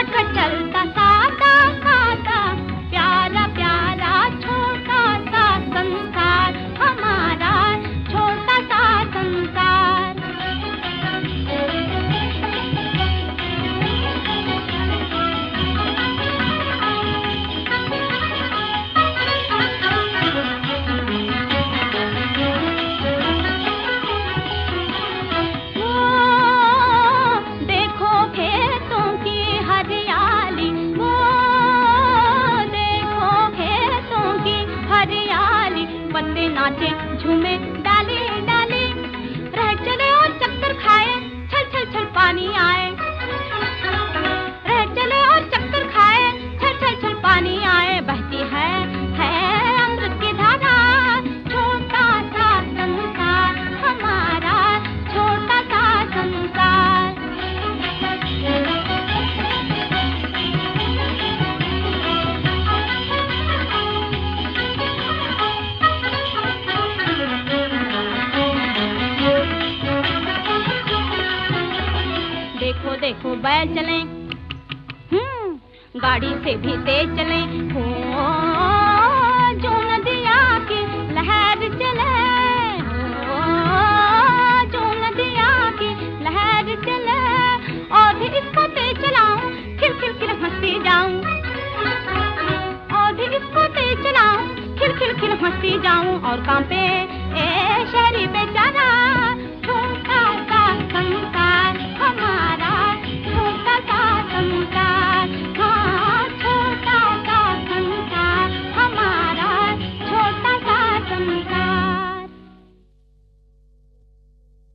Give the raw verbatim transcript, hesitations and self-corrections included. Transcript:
खटखट चलता सादा सादा प्यारा प्यारा छोटा सा संसार, हमारा छोटा सा संसार। पत्ते नाचे झूमे डाले डाले, रह चले और चक्कर खाए, छल छल छल पानी आए। रह चले और चक्कर खाए, छल छल छल पानी आए। बहती है है अमृत की धारा, छोटा सा संसार, हमारा छोटा सा संसार। देखो देखो बैल चले, हम्म गाड़ी से भी तेज चले, हो जो नदिया की लहर चले, हो जो नदिया की लहर चले। और भी इसको तेज चलाऊं, खिल खिल खिल हंसती जाऊं। और भी इसको तेज चलाऊं, खिल खिल खिल हंसती जाऊं। और कांपे